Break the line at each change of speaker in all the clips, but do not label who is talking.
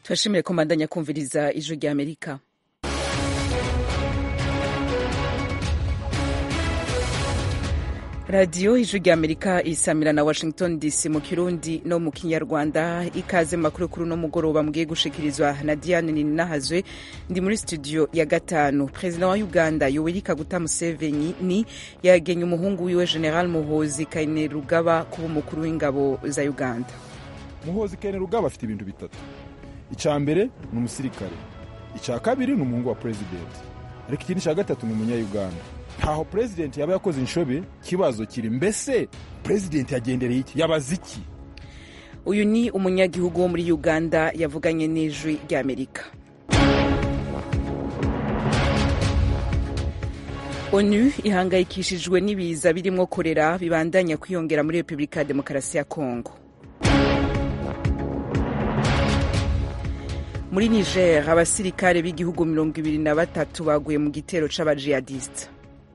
turashimire ko mbandanya kumviriza ijwi rya Amerika. radiyo ijwi rya Amerika isamira na Washington DC mu Kirundi no mu Kinyarwanda. Ikaze makuru kuri no mugoroba mugiye gushikirizwa na Diane Ninahazwe. Ndi muri studio ya gatanu. President wa Uganda Yoweri Kaguta Museveni yagenye umuhungu wiwe General Muhoozi Kainerugaba kuba umukuru w'ingabo za Uganda.
Muhoozi Kainerugaba afite ibintu bitatu. Icya mbere ni umusirikare, icya kabiri ni umuhungu wa president, ariko ikindi cya gatatu ni umunya-Uganda. Ntaho president yaba yakoze inshobe, kibazo kiri mbese president yagendereye iki, yabaze iki?
Uyu ni umunyagihugu wo muri Uganda yavuganye n'ijwi rya Amerika. ONU ihangayikishijwe n'ibiza birimo kolera bibandanya kwiyongera muri Repubulika ya Demokarasi ya Kongo. Muri Niger abasirikare b'igihugu 23 baguye mu gitero c'abajihadiste.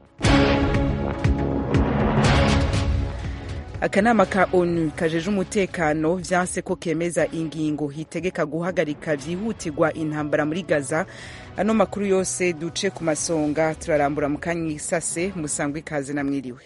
Akanama ka ONU kajeje umutekano vyanse ko kemeza ingingo hitegeka guhagarika vyihutirwa intambara muri Gaza. Ano makuru yose duce ku masonga turarambura mu kanyisase musangwe ikaze na mwiriwe.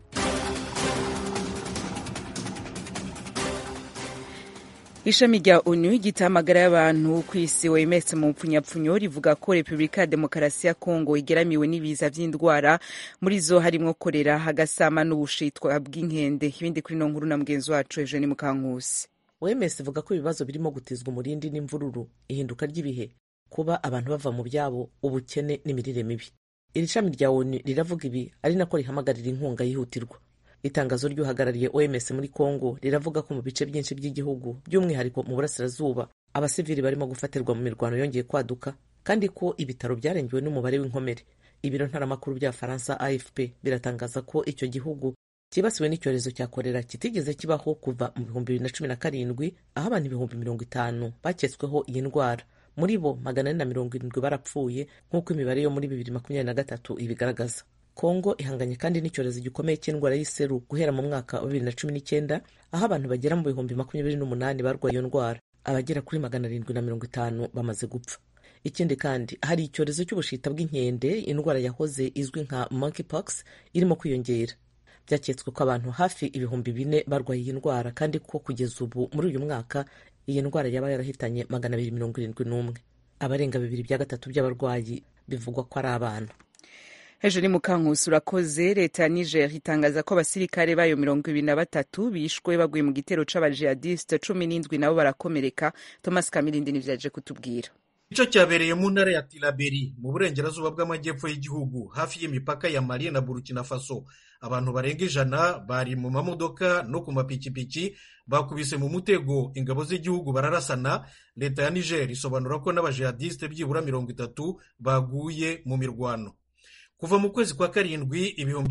Ishami rya ONU ry'itamagara y'abantu kw'isi OMS mu mpfunyapfunyo rivuga ko Repubulika ya Demokarasi ya Kongo igeramiwe n'ibiza vy'indwara, muri zo harimwo kolera, hagasama n'ubushitwa bw'inkende. Ibindi kuri no nkuru na mugenzi wacu Eugene Mukankusi.
OMS ivuga ko ibibazo birimo gutizwa umurindi n'imvururu, ihinduka ry'ibihe, kuba abantu bava mu byabo, ubukene n'imirire mibi. Iri shami rya ONU riravuga ibi ari nako rihamagarira inkunga yihutirwa. Itangazo ry'uhagarariye OMS muri Kongo riravuga ko mu bice byinshi by'igihugu, by'umwihariko mu burasirazuba, abasivili barimo gufatirwa mu mirwano yongeye kwaduka, kandi ko ibitaro byarengewe n'umubare w'inkomere. Ibiro ntaramakuru bya Faransa AFP biratangaza ko icyo gihugu kibasiwe n'icyorezo cya kolera kitigeze kibaho kuva mu 2017, aho abantu 50,000 baketsweho iyi ndwara. Muri bo 470 barapfuye nk'uko imibare yo muri 2023 ibigaragaza. Kongo ihanganye kandi n'icyorezo gikomeye cy'indwara y'iseru guhera mu mwaka wa 2019, aho abantu bagera mu 28,000 barwaye iyo ndwara, abagera kuri 750 bamaze gupfa. Ikindi kandi hari icyorezo cy'ubushita bw'inkende, indwara yahoze izwi nka monkeypox, irimo kwiyongera. Byaketswe ko abantu hafi 4,000 barwaye iyi ndwara, kandi ko kugeza ubu muri uyu mwaka iyi ndwara yaba yarahitanye 271. Abarenga 2/3 by'abarwayi bivugwa ko ari abana.
Hejuru Mukankusi urakoze. Leta ya Niger itangaza ko abasirikare bayo 23 bishwe baguye mu gitero c'abajihadiste 17 nabo barakomereka. Thomas Kamilindi nivyaje kutubwira.
Ico cyabereye mu ntara ya Tilaberi mu burengerazuba bw'amajyepfo y'igihugu hafi y'imipaka ya Mali na Burkina Faso. Abantu barenga 100 bari mu mamodoka no ku mapikipiki bakubise mu mutego ingabo z'igihugu bararasana. Leta ya Niger isobanura ko n'abajihadiste byibura 30 baguye mu mirwano. Kuva mu kwezi kwa karindwi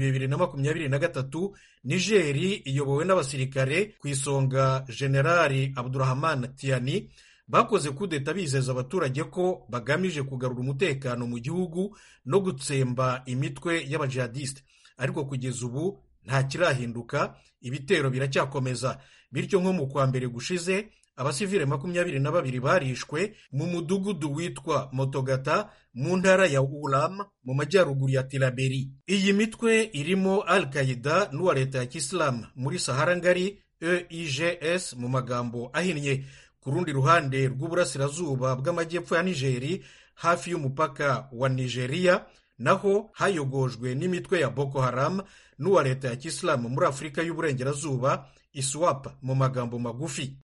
2023, Nigeri iyobowe n'abasirikare ku isonga Generali Abdurrahman Tiani bakoze kudeta bizeza abaturage ko bagamije kugarura umutekano mu gihugu no gutsemba imitwe y'abajihadiste. Ariko kugeza ubu nta kirahinduka, ibitero biracyakomeza. Bityo nko mu kwa mbere gushize abasivile 22 barishwe mu mudugudu witwa Motogata mu ntara ya Ulam mu majyaruguru ya Tilaberi. Iyi mitwe irimo Al-Qaeda n'uwa leta ya Kisilamu muri Sahara ngari, EIGS mu magambo ahinnye. Ku rundi ruhande rw'uburasirazuba bw'amajyepfo ya Nigeri hafi y'umupaka wa Nigeria naho hayogojwe n'imitwe ya Boko Haram n'uwa leta ya Kisilamu muri Afurika y'Uburengerazuba, ISWAP mu magambo magufi.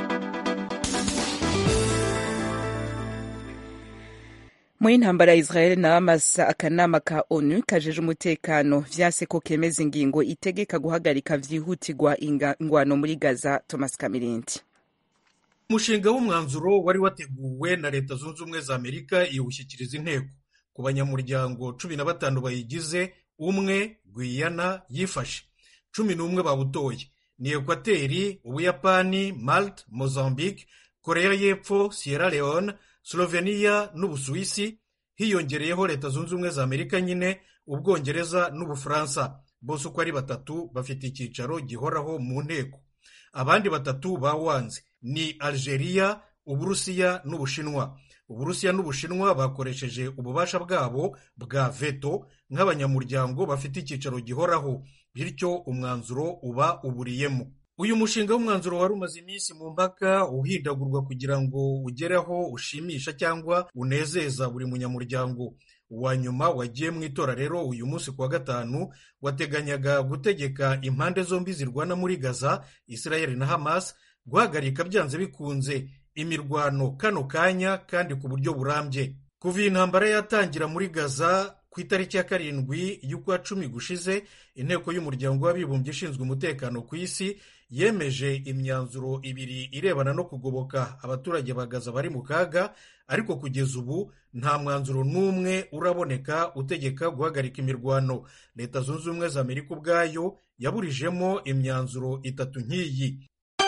Mu intambara ya Israel na Hamas, akanama ka ONU kajeje umutekano vyase ko kemeza ingingo itegeka guhagarika vyihutirwa ingwano muri Gaza. Thomas Kamilindi.
Umushinga w'umwanzuro wari wateguwe na Leta Zunze Ubumwe za Amerika iwushyikiriza inteko. Ku banyamuryango 15 bayigize, umwe Guyana yifashe, 11 bawutoye ni Ekwateri, Ubuyapani, Malta, Mozambique, Korea y'Epfo, Sierra Leone, Slovenia n'Ubusuwisi, hiyongereyeho Leta Zunze Ubumwe za Amerika nyine, Ubwongereza n'Ubufaransa. Bose uko ari 3 bafite icyicaro gihoraho mu nteko. Abandi 3 bawanze ni Algeria, Uburusiya n'Ubushinwa. Uburusiya n'Ubushinwa bakoresheje ububasha bwabo bwa veto nk'abanyamuryango bafite icyicaro gihoraho, bityo umwanzuro uba uburiyemo. Uyu mushinga w'umwanzuro wari umaze iminsi mu mpaka uhindagurwa kugira ngo ugereho ushimisha cyangwa unezeza buri munyamuryango. Uwa nyuma wagiye mu itora rero uyu munsi kuwa gatanu wateganyaga gutegeka impande zombi zirwana muri Gaza, Israel na Hamas, guhagarika byanze bikunze imirwano kano kanya kandi ku buryo burambye. Kuva iyi ntambara yatangira muri Gaza ku itariki ya 7 y'ukwa 10 gushize, inteko y'umuryango w'abibumbye ishinzwe umutekano ku isi yemeje imyanzuro 2 irebana no kugoboka abaturage ba Gaza bari mu kaga, ariko kugeza ubu nta mwanzuro n'umwe uraboneka utegeka guhagarika imirwano. Leta Zunze Ubumwe za Amerika ubwayo yaburijemo imyanzuro 3 nk'iyi.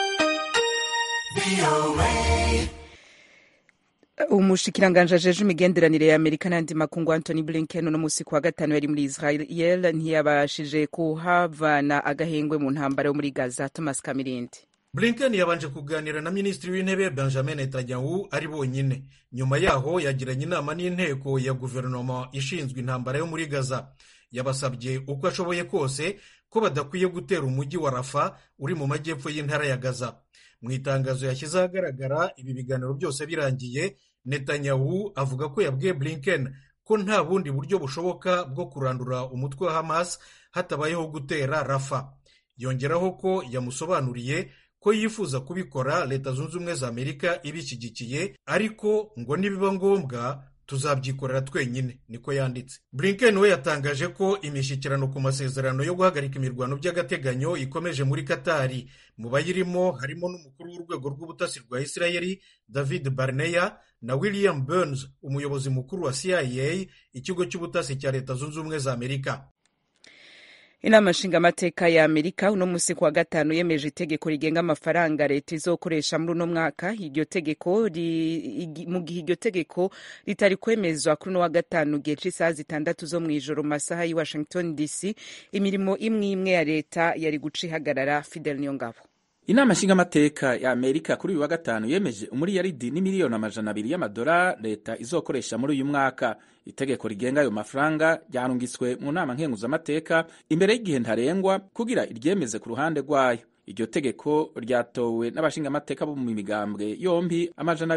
Umushikiranganje ajeje imigenderanire ya Amerika n'andi makungu Anthony Blinken no musi kwa gatanu yari muri Israel ntiyabashije kuhavana agahengwe mu ntambara yo muri Gaza. Thomas Kamirindi.
Blinken yabanje kuganira na Minisitiri w'Intebe Benjamin Netanyahu ari bonyine. Nyuma yaho yagiranye inama n'inteko ya guverinoma ishinzwe intambara yo muri Gaza. Yabasabye uko ashoboye kose ko badakwiye gutera umujyi wa Rafa uri mu majyepfo y'intara ya Gaza. Mu itangazo yashyize ahagaragara ibi biganiro byose birangiye, Netanyahu avuga ko yabwiye Blinken ko nta bundi buryo bushoboka bwo kurandura umutwe wa Hamas hatabayeho gutera Rafa. Yongeraho ko yamusobanuriye ko yifuza kubikora Leta Zunze Ubumwe za Amerika ibishyigikiye, ariko ngo nibiba ngombwa tuzabyikorera twenyine, niko yanditse. Blinken we yatangaje ko imishyikirano ku masezerano yo guhagarika imirwano by'agateganyo ikomeje muri Katari. Mu bayirimo harimo n'umukuru w'urwego rw'ubutasi rwa Israeli David Barnea na William Burns, umuyobozi mukuru wa CIA, ikigo cy'ubutasi cya Leta Zunze Ubumwe za Amerika.
Inama nshingamateka ya Amerika uno musi kwa gatanu yemeje itegeko rigenga amafaranga leta izokoresha muri uno mwaka. Iryo tegeko mu gihe iryo tegeko ritari kwemezwa kuri uno wa gatanu gihe c'isaha 6 zo mw'ijoro mu masaha y'i Washington DC, imirimo imwe ya leta yari guca ihagarara. Fidel Niyongabo.
Inama nshingamateka ya Amerika kuri uyu wa gatanu yemeje umuriyaridi n'imiliyoni $200 y'amadolari leta izokoresha muri uyu mwaka. Itegeko rigenga ayo mafaranga ryarungitswe mu nama nkenguzamateka imbere y'igihe ntarengwa kugira iryemeze ku ruhande rwayo. Iryo tegeko ryatowe n'abashingamateka bo mu migambwe yombi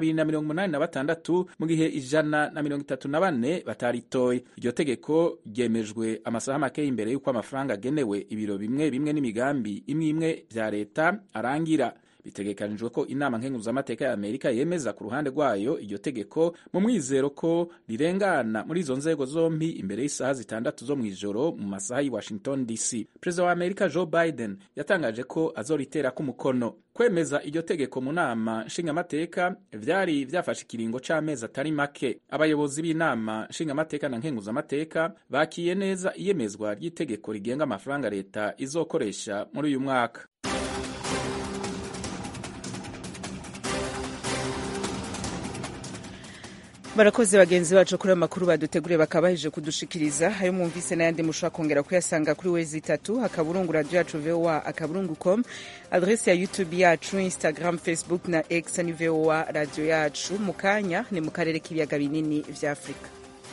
286 mu gihe 134 bataritoye. Iryo tegeko ryemejwe amasaha make imbere y'uko amafaranga agenewe ibiro bimwe n'imigambi imwe vya leta arangira. Bitegekanijwe ko inama nkenguzamateka ya Amerika yemeza ku ruhande rwayo iryo tegeko mu mwizero ko rirengana muri izo nzego zombi imbere y'isaha 6 zo mw'ijoro mu masaha y'i Washington DC. Perezida wa Amerika Joe Biden yatangaje ko azoritera ku mukono. Kwemeza iryo tegeko mu nama nshingamateka vyari vyafashe ikiringo c'amezi atari make. Abayobozi b'inama nshingamateka na nkenguzamateka bakiye neza iyemezwa ry'itegeko rigenga amafaranga leta izokoresha muri uyu mwaka.
Barakoze bagenzi bacu kuri amakuru baduteguriye bakabahije kudushikiriza. Hayo mwumvise n'ayandi mushobora kongera kuyasanga kuri wezi3 akaburungu radio yacu VOA akaburungu.com, adresse ya YouTube yacu, Instagram, Facebook na X ni VOA radio yacu. Mukanya ni mu karere k'ibiyaga binini vya Afrika.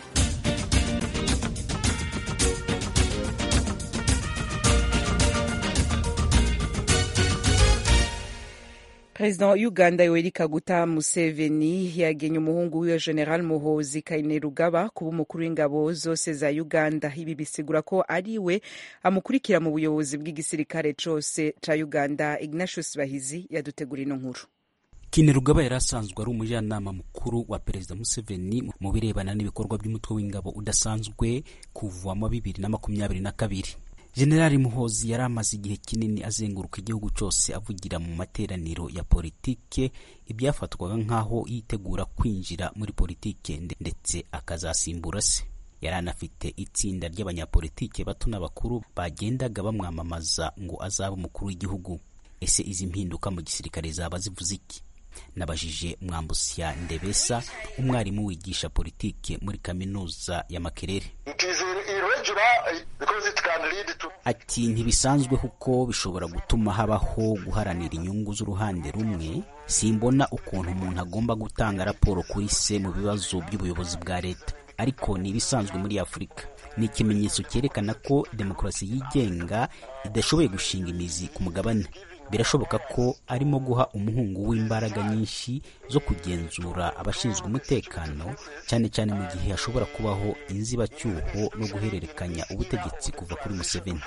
President wa Uganda Yoweri Kaguta Museveni yagenye umuhungu wiwe General Muhoozi Kainerugaba kuba umukuru w'ingabo zose za Uganda. Ibi bisigura ko ari we amukurikira mu buyobozi bw'igisirikare cose ca Uganda. Ignatius Bahizi yadutegura ino nkuru.
Kainerugaba yari asanzwe ari umujyanama mukuru wa Perezida Museveni mu birebana n'ibikorwa by'umutwe w'ingabo udasanzwe kuva mu 2022. Generali Muhoozi yari amaze igihe kinini azenguruka igihugu cyose avugira mu materaniro ya politike ibyafatwaga nk'aho yitegura kwinjira muri politike ndetse akazasimbura se. Yari anafite itsinda ry'abanyapolitike bato n'abakuru bagendaga bamwamamaza ngo azabe umukuru w'igihugu. Ese izi mpinduka mu gisirikare zaba zivuze iki? Nabajije Mwambusya Ndebesa, umwarimu wigisha politike muri kaminuza ya Makerere. Ati ntibisanzwe kuko bishobora gutuma habaho guharanira inyungu z'uruhande rumwe. Simbona ukuntu umuntu agomba gutanga raporo kuri se mu bibazo by'ubuyobozi bwa leta, ariko ni ibisanzwe muri Afurika. Ni ikimenyetso cyerekana ko demokarasi yigenga idashoboye gushinga imizi ku mugabane. Birashoboka ko arimo guha umuhungu w'imbaraga nyinshi zo kugenzura abashinzwe umutekano, cyane cyane mu gihe hashobora kubaho inzibacyuho no guhererekanya ubutegetsi kuva kuri Museveni.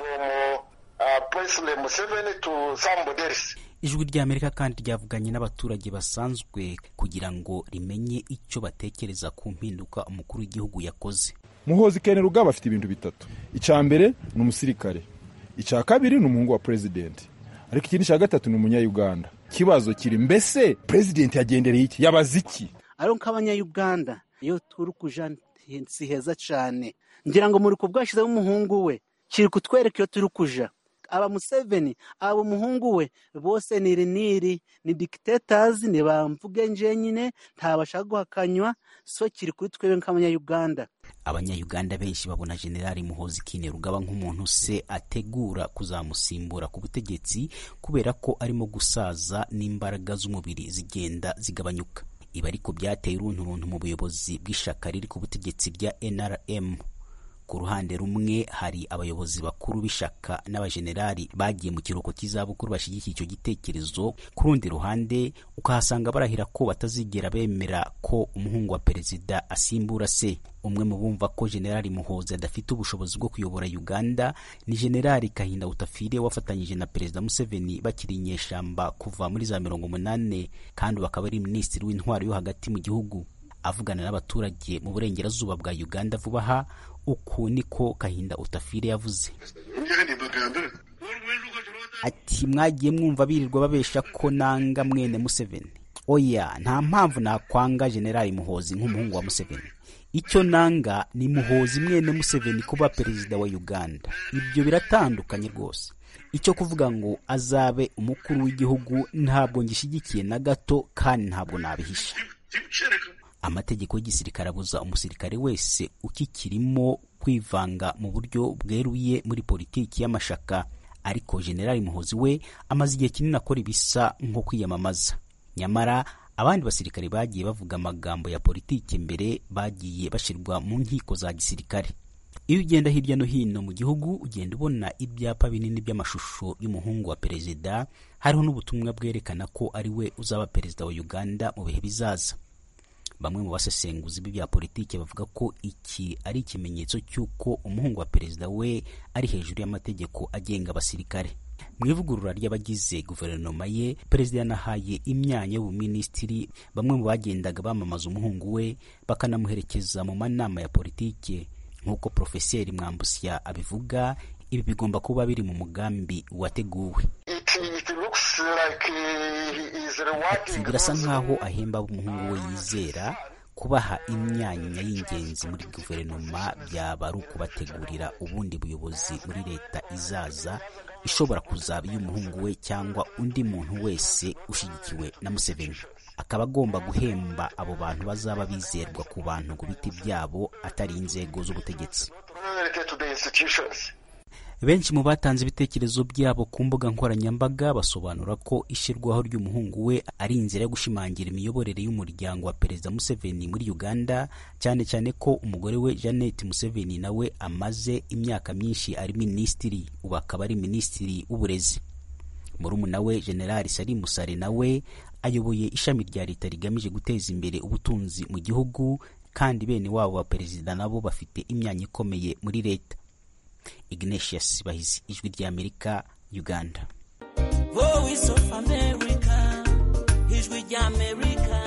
Ijwi ry'Amerika kandi ryavuganye n'abaturage basanzwe kugira ngo rimenye icyo batekereza ku mpinduka umukuru w'igihugu yakoze.
Muhoozi Kainerugaba afite ibintu bitatu. Icya mbere ni umusirikare, icya kabiri ni umuhungu wa president, ariko ikindi cya gatatu ni umunya-Uganda. Kibazo kiri mbese president yagendereye iki, yabaze iki?
Aro nk'abanya-Uganda iyo turi kuja si heza cyane, ngira ngo muri kubwashizeho umuhungu we kiri kutwereka iyo turi kuja. Aba Museveni abo muhungu we bose ni dictators, ni bamvuge nje nyine ntabashaka guhakanywa, so kiri kuri twebwe nk'abanya-Uganda.
Abanya-Uganda benshi babona Generali Muhoozi Kainerugaba nk'umuntu se ategura kuzamusimbura ku butegetsi kubera ko arimo gusaza n'imbaraga z'umubiri zigenda zigabanyuka. Ibi ariko byateye urunturuntu mu buyobozi bw'ishaka riri ku butegetsi bya NRM. Ku ruhande rumwe hari abayobozi bakuru b'ishaka n'abajenerali bagiye mu kiruhuko cy'izabukuru bashyigikiye icyo gitekerezo. Ku rundi ruhande ukahasanga barahira ko batazigera bemera ko umuhungu wa perezida asimbura se. Umwe mu bumva ko Generali Muhoozi adafite ubushobozi bwo kuyobora Uganda ni Generali Kahinda Utafire wafatanyije na Perezida Museveni bakiri inyeshamba kuva muri za 80 kandi bakaba ari minisitiri w'intwaro yo hagati mu gihugu. Avugana n'abaturage mu burengerazuba bwa Uganda vuba aha, uku niko Kahinda Utafire yavuze. Ati mwagiye mwumva birirwa babesha ko nanga mwene Museveni. Oya, nta mpamvu nakwanga Generali Muhoozi nk'umuhungu wa Museveni. Icyo nanga ni Muhoozi mwene Museveni kuba perezida wa Uganda. Ibyo biratandukanye rwose. Icyo kuvuga ngo azabe umukuru w'igihugu ntabwo ngishyigikiye na gato kandi ntabwo nabihisha. Amategeko y'igisirikare abuza umusirikare wese ukikirimo kwivanga mu buryo bweruye muri politiki y'amashaka, ariko Generali Muhoozi we amaze igihe kinini akora ibisa nko kwiyamamaza. Nyamara abandi basirikare bagiye bavuga amagambo ya politiki mbere bagiye bashirwa mu nkiko za gisirikare. Iyo ugenda hirya no hino mu gihugu ugenda ubona ibyapa binini by'amashusho y'umuhungu wa perezida, hariho n'ubutumwa bwerekana ko ari we uzaba perezida wa Uganda mu bihe bizaza. Bamwe mu basesenguzi b'ibya politiki bavuga ko iki ari ikimenyetso cy'uko umuhungu wa perezida we ari hejuru y'amategeko agenga abasirikare. Mu ivugurura ry'abagize guverinoma ye, perezida yanahaye imyanya y'ubuminisitiri bamwe mu bagendaga bamamaza umuhungu we bakanamuherekeza mu manama ya politiki. Nk'uko Profeseri Mwambusya abivuga, ibi bigomba kuba biri mu mugambi wateguwe. Birasa nk'aho ahemba umuhungu we yizera. Kubaha imyanya y'ingenzi muri guverinoma byaba ari ukubategurira ubundi buyobozi muri leta izaza, ishobora kuzaba iy'umuhungu we cyangwa undi muntu wese ushyigikiwe na Museveni. Akaba agomba guhemba abo bantu bazaba bizerwa ku bantu ku biti byabo atari inzego z'ubutegetsi. Benshi mu batanze ibitekerezo byabo ku mbuga nkoranyambaga basobanura ko ishyirwaho ry'umuhungu we ari inzira yo gushimangira imiyoborere y'umuryango wa Perezida Museveni muri Uganda, cyane cyane ko umugore we Janet Museveni nawe amaze imyaka myinshi ari minisitiri, ubu akaba ari minisitiri w'uburezi. Murumuna we Generali Salim Musare nawe ayoboye ishami rya leta rigamije guteza imbere ubutunzi mu gihugu, kandi bene wabo wa perezida nabo bafite imyanya ikomeye muri leta. Ignatius Bahizi, Ijwi ry'Amerika, Uganda. Voice of America, Ijwi ry'Amerika,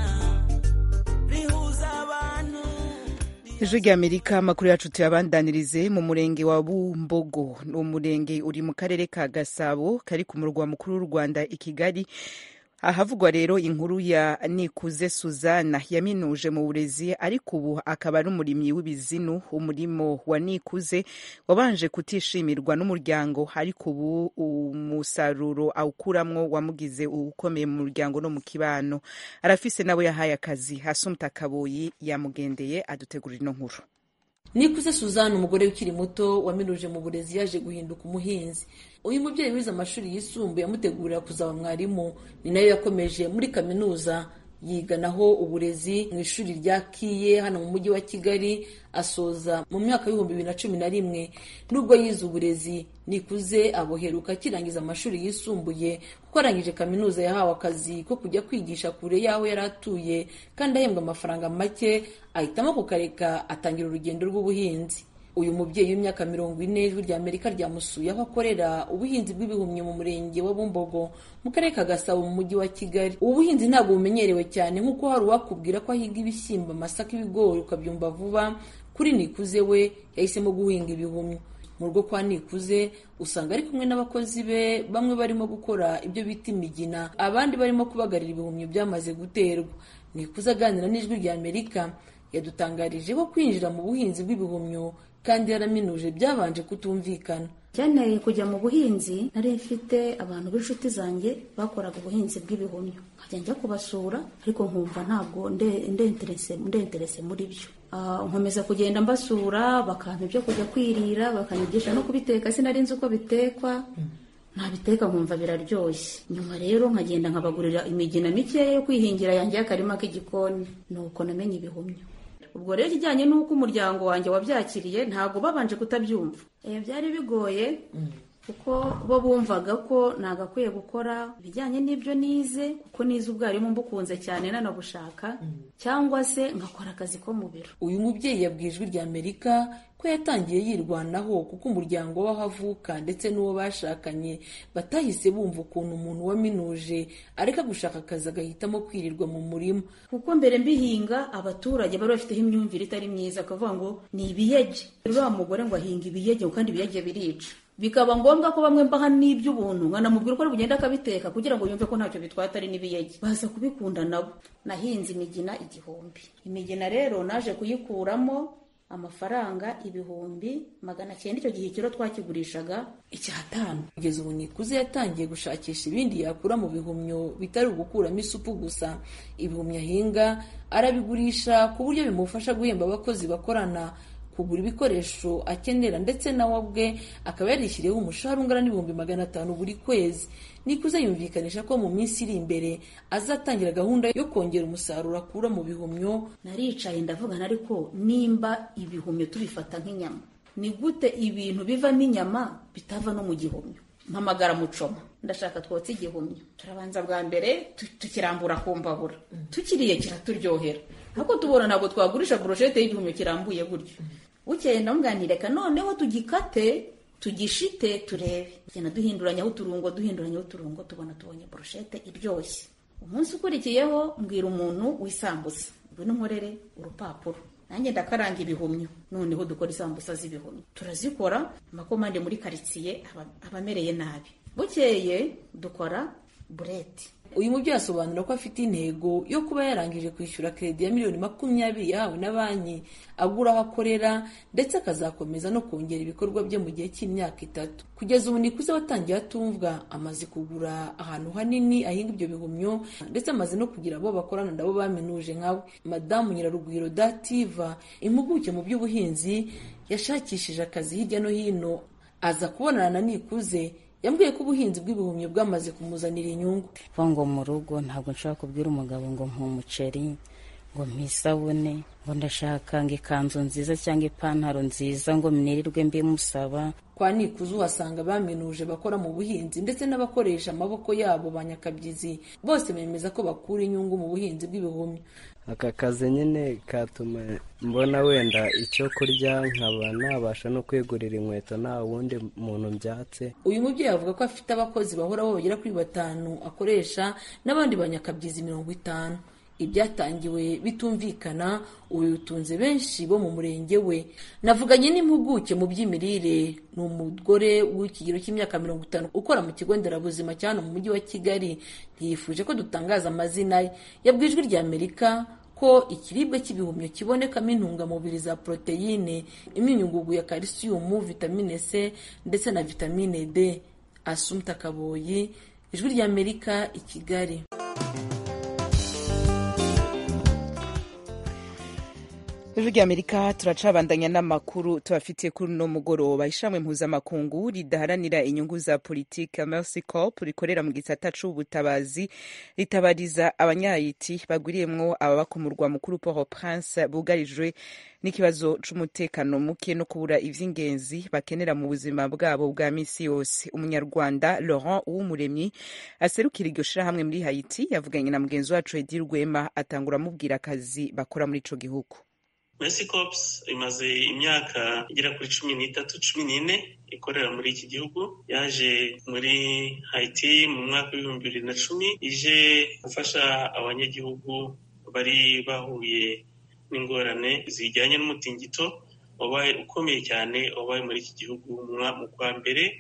rihuza abantu.
Ijwi ry'Amerika, amakuru yacu tuyabandanirize mu murenge wa Bumbogo. Ni umurenge uri mu karere ka Gasabo kari ku murwa mukuru w'u Rwanda i Kigali. Ahavugwa rero inkuru ya Nikuze Suzana yaminuje mu burezi, ariko ubu akaba ari umurimyi w'ibizinu. Umurimo wa Nikuze wabanje kutishimirwa n'umuryango, ariko ubu umusaruro awukuramwo wamugize ukomeye mu muryango no mu kibano. Arafise nawe yahaye akazi. Assumpta Kaboyi yamugendeye adutegurira ino nkuru.
Nikuze Suzanne, umugore ukiri muto waminuje mu burezi, yaje guhinduka umuhinzi. Uyu mubyeyi wize amashuri yisumbuye amutegurira kuzaba mwarimu, ni nayo yakomeje muri kaminuza yiga naho uburezi mu ishuri rya Kiye hano mu mujyi wa Kigali, asoza mu mwaka wa 2011. Nubwo yize uburezi, Nikuze aboheruka akirangiza amashuri yisumbuye kuko arangije kaminuza yahawe akazi ko kujya kwigisha kure yaho yari atuye kandi ahembwa amafaranga make, ahitamo kukareka atangira urugendo rw'ubuhinzi. Uyu mubyeyi w'imyaka 40, Ijwi rya Amerika ryamusuye aho akorera ubuhinzi bw'ibihumyo mu murenge wa Bumbogo mu karere ka Gasabo mu mujyi wa Kigali. Ubu buhinzi ntabwo bumenyerewe cyane nk'uko hari uwakubwira ko ahiga ibishyimbo, amasaka, ibigori ukabyumva vuba. Kuri Nikuze we yahisemo guhinga ibihumyo. Mu rugo kwa Nikuze usanga ari kumwe n'abakozi be, bamwe barimo gukora ibyo bita imigina, abandi barimo kubagarira ibihumyo byamaze guterwa. Nikuze aganira n'Ijwi rya Amerika yadutangarije ko kwinjira mu buhinzi bw'ibihumyo kandi yaraminuje byabanje kutumvikana.
Cyane kujya mu buhinzi, nari mfite abantu b'inshuti zanjye bakoraga ubuhinzi bw'ibihumyo, nkajya njya kubasura ariko nkumva ntabwo ndenterese muri byo. Nkomeza kugenda mbasura, bakampa ibyo kujya kwirira, bakanyigisha no kubiteka. Sinari nzi uko bitekwa, nabiteka nkumva biraryoshye. Nyuma rero nkagenda nkabagurira imigina mikeya yo kwihingira yanjye y'akarima k'igikoni, nuko namenye ibihumyo. Ubwo rero kijyanye n'uko umuryango wanjye wabyakiriye, ntabwo babanje kutabyumva. Byari bigoye kuko bo bumvaga ko nagakwiye gukora ibijyanye n'ibyo nize, kuko nize ubwarimu mbukunze cyane nanabushaka, cyangwa se ngakora akazi ko mu biro.
Uyu mubyeyi yabwiye Ijwi rya Amerika ko yatangiye yirwanaho kuko umuryango w'aho avuka ndetse n'uwo bashakanye batahise bumva ukuntu umuntu waminuje areka gushaka akazi agahitamo kwirirwa mu murima.
Kuko mbere mbihinga, abaturage bari bafiteho imyumvire itari myiza, akavuga ngo ni ibiyege. Uriya mugore ngo ahinga ibiyege kandi ibiyege birica. Bikaba ngombwa ko bamwe mbaha n'iby'ubuntu, nkanamubwira ko bugenda akabiteka kugira ngo yumve ko ntacyo bitwata ari n'ibiyege. Baza kubikunda nabo. Nahinze imigina 1000. Imigina rero naje kuyikuramo amafaranga 900. Icyo gihe kiro twakigurishaga 5.
Kugeza ubu Nikuze yatangiye gushakisha ibindi yakura mu bihumyo bitari ugukuramo isupu gusa. Ibihumyo ahinga arabigurisha ku buryo bimufasha guhemba abakozi bakorana, kugura ibikoresho akenera, ndetse nawe ubwe akaba yarishyiriyeho umushahara ungana n'500 buri kwezi. Nikuze yumvikanisha ko mu minsi iri imbere azatangira gahunda yo kongera umusaruro akura mu bihumyo.
Naricaye ndavugana, ariko nimba ibihumyo tubifata nk'inyama, ni gute ibintu bivamo inyama bitava no mu gihumyo? Mpamagara Mucoma, ndashaka twotse igihumyo. Turabanza bwa mbere tukirambura ku mbabura, tukiriye kiraturyohera, ariko tubona ntabwo twagurisha brochette y'igihumyo kirambuye gutyo. Bukeye ndamwanireka noneho tugikate, tugishite, turebe. Genda duhinduranyaho uturungo, tubonye brochette iryoshye. Umunsi ukurikiyeho mbwira umuntu w'isambusa, ngwino nkorere urupapuro, nanjye ndakaranga ibihumyo, noneho dukora isambusa z'ibihumyo. Turazikora, amakomande muri karitsiye abamereye nabi. Bukeye dukora bureti.
Uyu mubyeyi asobanura ko afite intego yo kuba yarangije kwishyura kredi ya $20,000 yahawe na banki, agura aho akorera, ndetse akazakomeza no kongera ibikorwa bye mu gihe cy'imyaka 3. Kugeza ubu Nikuze watangiye atumvwa, amaze kugura ahantu hanini ahinga ibyo bihumyo, ndetse amaze no kugira abo bakorana nabo baminuje nkawe. Madamu Nyirarugwiro Dativa, impuguke mu by'ubuhinzi, yashakishije akazi hirya no hino, aza kubonana na Nikuze. Yambwiye ko ubuhinzi bw'ibihumyo bwamaze kumuzanira inyungu.
Ngo mu rugo ntabwo nshaka kubwira umugabo ngo nk'umuceri, ngo mpisabune, ngo ndashaka ngo ikanzu nziza cyangwa ipantaro nziza ngo mnirirwe mbimusaba.
Kwa Nikuze uhasanga baminuje bakora mu buhinzi ndetse n'abakoresha amaboko yabo banyakabyizi, bose bemeza ko bakura inyungu mu buhinzi bw'ibihumyo.
Aka kazi nyine katuma mbona wenda icyo kurya, nkaba nabasha no kwigurira inkweto nta wundi muntu mbyatse.
Uyu mubyeyi avuga ko afite abakozi bahoraho bagera kuri 5 akoresha, n'abandi banyakabyizi 50. Ibyatangiwe bitumvikana ubu bitunze benshi bo mu murenge we. Navuganye n'impuguke mu by'imirire, ni umugore w'ikigero cy'imyaka 50 ukora mu kigo nderabuzima cyane mu mujyi wa Kigali. Ntiyifuje ko dutangaza amazina ye. Yabwiye Ijwi rya Amerika ko ikiribwa cy'ibihumyo kibonekamo intungamubiri za proteine, imyunyungugu ya calcium, vitamine C ndetse na vitamine D. Asumta Kaboyi, Ijwi rya Amerika, i Kigali.
ijwi ry'Amerika turacabandanya n'amakuru tubafitiye kuri uno mugoroba. Ishamwe mpuzamakungu ridaharanira inyungu za politike Mercy Corps rikorera mu gisata c'ubutabazi ritabariza abanyayiti bagwiriyemwo ababa ku murwa mukuru Port-au-Prince bugarijwe n'ikibazo c'umutekano muke no kubura ivy'ingenzi bakenera mu buzima bwabo bwa misi yose. Umunyarwanda Laurent Uwumuremyi aserukira iryo shirahamwe muri Haiti yavuganye na mugenzi wacu Edi Rwema atangura amubwira akazi bakora muri ico gihugu.
Mercy Corps imaze imyaka igera kuri 13-14 ikorera muri iki gihugu. Yaje muri Haiti mu mwaka wa 2010 ije gufasha abanyagihugu bari bahuye n'ingorane zijyanye n'umutingito wabaye ukomeye cyane wabaye muri iki gihugu mu kwa mbere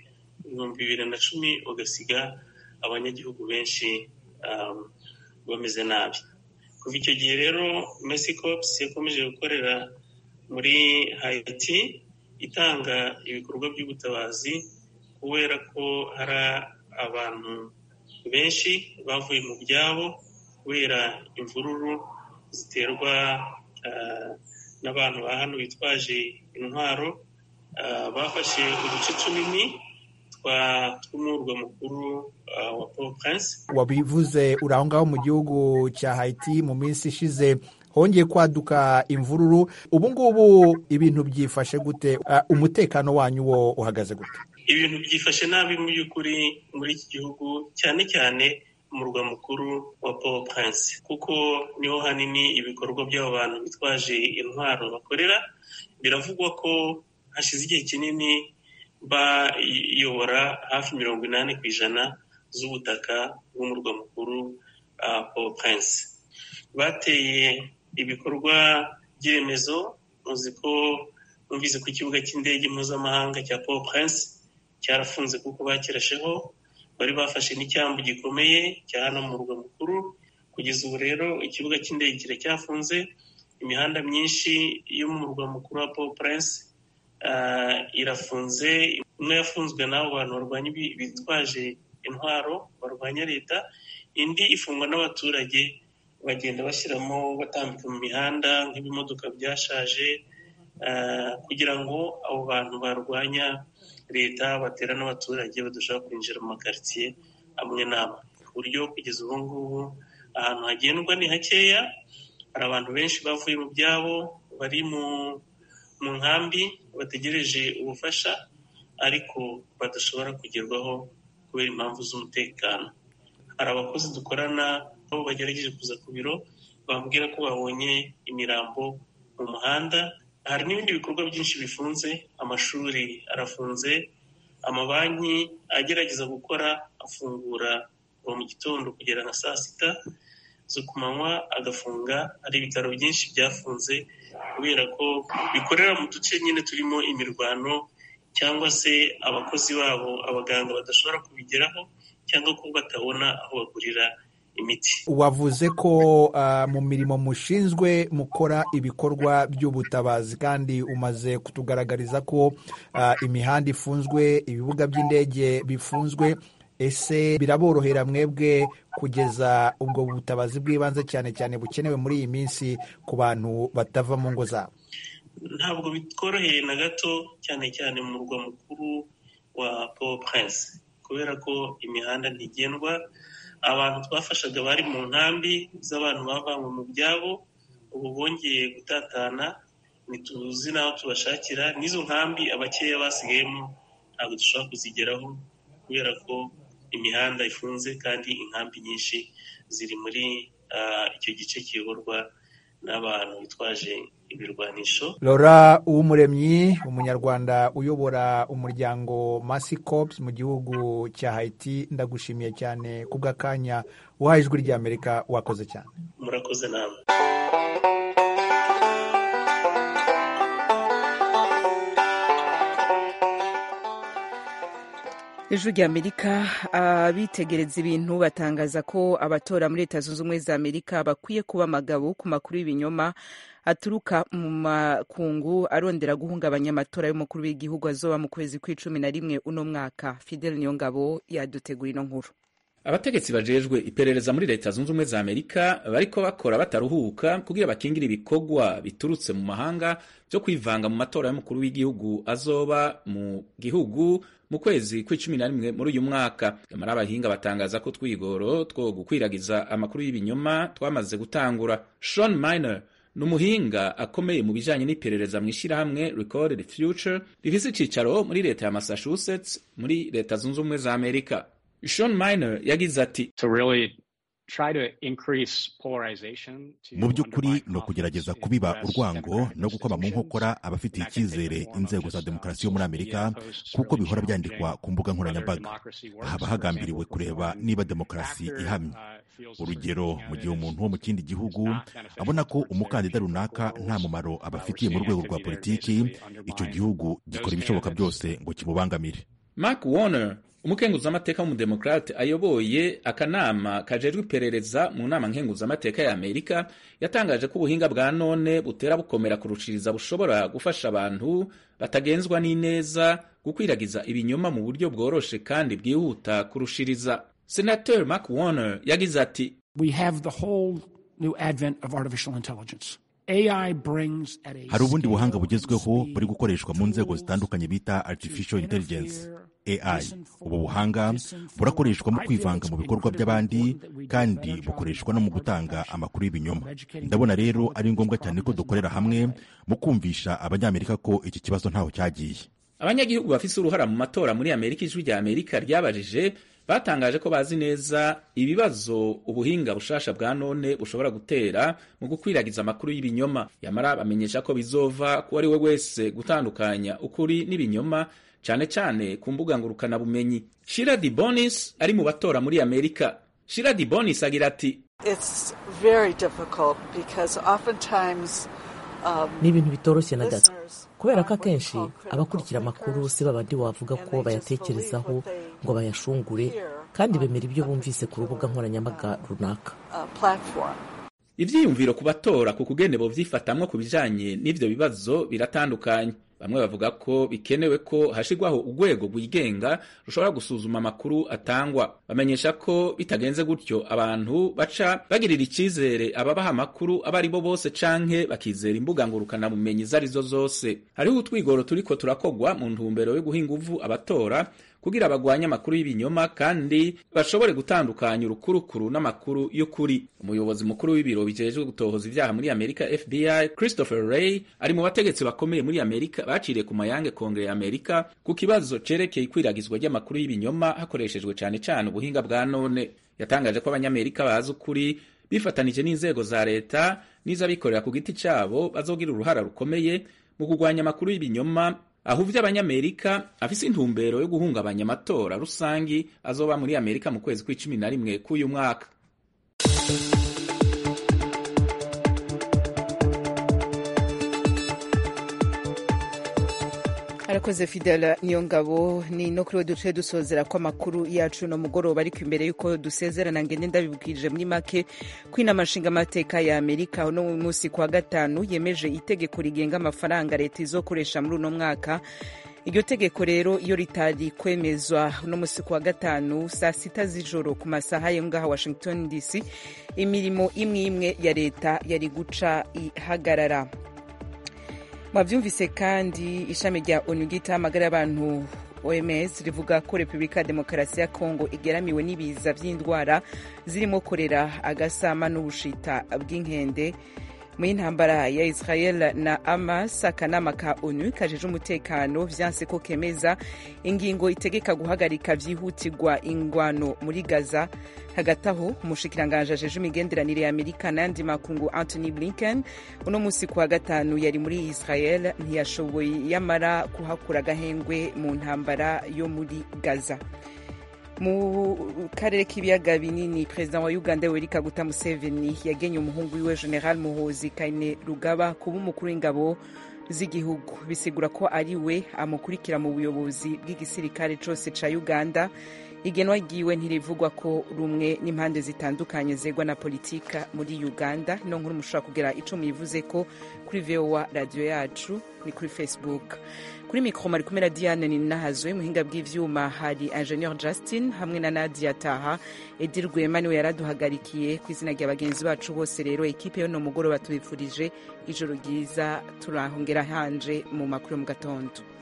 2010 ugasiga abanyagihugu benshi bameze nabi. Kuva icyo gihe rero Mercy Corps yakomeje gukorera muri Haiti itanga ibikorwa by'ubutabazi kubera ko hari abantu benshi bavuye mu byabo kubera imvururu ziterwa n'abantu ba hano bitwaje intwaro bafashe uduce tunini tw'umurwa mukuru wa Port-au-Prince.
Wabivuze uri aho ngaho mu gihugu cya Haiti mu minsi ishize hongeye kwaduka imvururu. Ubu ngubu ibintu byifashe gute? Umutekano wanyu wo uhagaze gute?
Ibintu byifashe nabi mu by'ukuri muri iki gihugu, cyane cyane umurwa mukuru wa Port-au-Prince, kuko niho hanini ibikorwa by'abo bantu bitwaje intwaro bakorera. Biravugwa ko hashize igihe kinini bayobora hafi 80% z'ubutaka bw'umurwa mukuru Port-au-Prince. Bateye ibikorwa by'iremezo, muzi ko numvise ku kibuga cy'indege mpuzamahanga cya Port-au-Prince cyarafunze kuko bakirasheho. Bari bafashe n'icyambu gikomeye cya hano mu murwa mukuru. Kugeza ubu rero ikibuga cy'indege kiracyafunze. Imihanda myinshi yo mu murwa mukuru wa Port-au-Prince irafunze. Imwe yafunzwe n'abo bantu barwanya bitwaje intwaro barwanya leta, indi ifungwa n'abaturage bagenda bashyiramo batambika mu mihanda nk'ibimodoka byashaje kugira ngo abo bantu barwanya leta batera n'abaturage badashobora kwinjira mu makaritsiye amwe n'amwe. Ku buryo kugeza ubu ngubu ahantu hagendwa ni hakeya. Hari abantu benshi bavuye mu byabo bari mu nkambi bategereje ubufasha ariko badashobora kugerwaho kubera impamvu z'umutekano. Hari abakozi dukorana aho bagerageje kuza ku biro bambwira ko babonye imirambo mu muhanda. Hari n'ibindi bikorwa byinshi bifunze. Amashuri arafunze, amabanki agerageza gukora afungura mu gitondo kugera na saa sita zo ku manywa agafunga. Hari ibitaro byinshi byafunze kubera ko bikorera mu duce nyine turimo imirwano, cyangwa se abakozi babo abaganga badashobora kubigeraho cyangwa ko batabona aho bagurira imiti.
Wavuze ko mu mirimo mushinzwe mukora ibikorwa by'ubutabazi kandi umaze kutugaragariza ko imihanda ifunzwe, ibibuga by'indege bifunzwe. Ese biraborohera mwebwe kugeza ubwo butabazi bw'ibanze cyane cyane bukenewe muri iyi minsi ku bantu batava mu ngo zabo?
Ntabwo bitworoheye na gato, cyane cyane mu murwa mukuru wa Port-au-Prince kubera ko imihanda ntigendwa. Abantu twafashaga bari mu nkambi z'abantu bavanywe mu byabo ubu bongeye gutatana, ntituzi n'aho tubashakira. N'izo nkambi abakeya basigayemo ntabwo dushobora kuzigeraho kubera ko imihanda ifunze kandi inkambi nyinshi ziri muri icyo gice kiyoborwa n'abantu bitwaje ibirwanisho.
Laurent Uwumuremyi, umunyarwanda uyobora umuryango Mercy Corps mu gihugu cya Haiti, ndagushimiye cyane kubw'akanya uhaye ijwi ry'Amerika. Wakoze cyane.
Murakoze namwe.
Ijwi ry'Amerika, abitegereza ibintu batangaza ko abatora muri Leta Zunze Ubumwe za Amerika bakwiye kuba amagabo ku makuru y'ibinyoma aturuka mu makungu arondera guhungabanya amatora y'umukuru w'igihugu azoba mu kwezi kwa 11 uno mwaka. Fidel Niyongabo yadutegura ino nkuru.
abategetsi bajejwe iperereza muri leta zunze ubumwe za Amerika bariko bakora bataruhuka kugira bakingire ibikorwa biturutse mu mahanga byo kwivanga mu matora y'umukuru w'igihugu azoba mu gihugu mu kwezi kw'icumi muri uyu mwaka. Nyamara abahinga batangaza ko twigoro two gukwiragiza amakuru y'ibinyoma twamaze gutangura. Sean Miner ni umuhinga akomeye mu bijanye n'iperereza mu ishirahamwe Recorded Future rifise icicaro muri leta ya Massachusetts muri leta zunze ubumwe za Amerika. Sean Miner yagize ati
mu by'ukuri ni ukugerageza kubiba urwango no gukoma mu nkokora abafitiye icyizere inzego za demokarasi yo muri Amerika, kuko bihora byandikwa ku mbuga nkoranyambaga. Haba hagambiriwe kureba niba demokarasi ihamye. Urugero, mu gihe umuntu wo mu kindi gihugu abona ko umukandida runaka nta mumaro abafitiye mu rwego rwa politiki, icyo gihugu gikora ibishoboka byose ngo kimubangamire.
Mark Warner, umukenguzamateka w'umudemokrate ayoboye akanama kajejwe iperereza mu nama nkenguzamateka ya Amerika, yatangaje ko ubuhinga bwa none butera bukomera kurushiriza bushobora gufasha abantu batagenzwa n'ineza gukwiragiza ibinyoma mu buryo bworoshe kandi bwihuta kurushiriza. Senator Mark Warner yagize ati,
We have the whole new advent of artificial intelligence. AI brings at a
hari ubundi buhanga bugezweho buri gukoreshwa mu nzego zitandukanye bita artificial intelligence AI. Ubu buhanga burakoreshwa mu kwivanga mu bikorwa by'abandi kandi bukoreshwa no mu gutanga amakuru y'ibinyoma. Ndabona rero ari ngombwa cyane ko dukorera hamwe mu kumvisha abanyamerika ko iki kibazo ntaho cyagiye.
Abanyagihugu bafise uruhara mu matora muri Amerika, ijwi rya Amerika ryabajije batangaje ko bazi neza ibibazo ubuhinga bushasha bwa none bushobora gutera mu gukwiragiza amakuru y'ibinyoma. Yamara bamenyesha ko bizova ko ari we wese gutandukanya ukuri n'ibinyoma, cyane cyane ku mbuga ngurukana bumenyi. Shira Dibonis ari mu batora muri Amerika. Shira Dibonis agira ati,
It's very difficult because oftentimes
ni ibintu bitoroshye na gato, kubera ko akenshi abakurikira amakuru si babandi wavuga ko bayatekerezaho ngo bayashungure, kandi bemera ibyo bumvise ku rubuga nkoranyambaga runaka.
Ivyiyumviro ku batora ku kugene bo vyifatamwo ku bijanye n'ivyo bibazo biratandukanye. Bamwe bavuga ko bikenewe ko hashigwaho urwego rwigenga rushobora gusuzuma amakuru atangwa. Bamenyesha ko bitagenze gutyo abantu baca bagirira icizere ababaha amakuru aba ari bo bose canke bakizera imbuga ngurukana bumenyi zarizo zose. Hariho utwigoro turiko turakogwa mu ntumbero yo guha inguvu abatora kugira bagwanye amakuru y'ibinyoma kandi bashobore gutandukanya urukurukuru n'amakuru y'ukuri. Umuyobozi mukuru w'ibiro bijejwe gutohoza ivyaha muri Amerika FBI, Christopher Wray, ari mu bategetsi bakomeye muri Amerika baciriye ku mayange Kongere ya Amerika ku kibazo cerekeye ikwiragizwa ry'amakuru y'ibinyoma hakoreshejwe cane cane ubuhinga bwa none. Yatangaje ko abanyamerika bazi ukuri bifatanije n'inzego za leta n'iz'abikorera ku giti cabo bazogira uruhara rukomeye mu kugwanya amakuru y'ibinyoma, ahuvye abanyamerika afise intumbero yo guhungabanya amatora rusangi azoba muri Amerika mu kwezi kw'icumi k'uyu mwaka.
Arakoze Fidela Niyongabo. Ni no kuri duce dusozera ko amakuru yacu no mugoroba, ariko imbere yuko dusezerana ngende ndabibukije muri make kwina amashinga amateka ya Amerika no mu munsi kwa gatanu yemeje itegeko rigenga amafaranga leta izokoresha muri uno mwaka. Iryo tegeko rero iyo ritari kwemezwa no munsi kwa gatanu saa 6 z'ijoro ku masaha yo ngaha Washington DC, imirimo imwe ya leta yari guca ihagarara. Mwavyumvise kandi ishami rya ONU ry'itamagara abantu OMS rivuga ko Repubulika ya Demokarasi ya Kongo igeramiwe n'ibiza vy'indwara zirimo kolera, agasama n'ubushita bw'inkende. Mu intambara ya Israel na Hamas, akanama ka ONU kajeje umutekano vyanse ko kemeza ingingo itegeka guhagarika vyihutirwa ingwano muri Gaza. Hagati aho umushikiranganje ajeje imigenderanire ya Amerika n'andi makungu Anthony Blinken uno musi kwa gatanu yari muri Israel, ntiyashoboye yamara kuhakura agahengwe mu ntambara yo muri Gaza. Mu karere k'ibiyaga binini, President wa Uganda Yoweri Kaguta Museveni yagenye umuhungu wiwe General Muhoozi Kainerugaba kuba umukuru w'ingabo z'igihugu. Bisigura ko ari we amukurikira mu buyobozi bw'igisirikare cose ca Uganda. igenwa ryiwe ntirivugwa ko rumwe n'impande zitandukanye zegwa na politika muri Uganda. No nkuru mushobora kugira ico muyivuze ko kuri VOA radio yacu ni kuri Facebook. Kuri mikro mari kumera Diane Ninahazwe, muhinga bw'ivyuma hari Engineer Justin hamwe na Nadia Taha. Edir Rwema niwe yaraduhagarikiye ku izina ry'abagenzi bacu bose. Rero ekipe yo no mugoroba tubifurije ijoro ryiza, turahongera hanje mu makuru mu gatondo.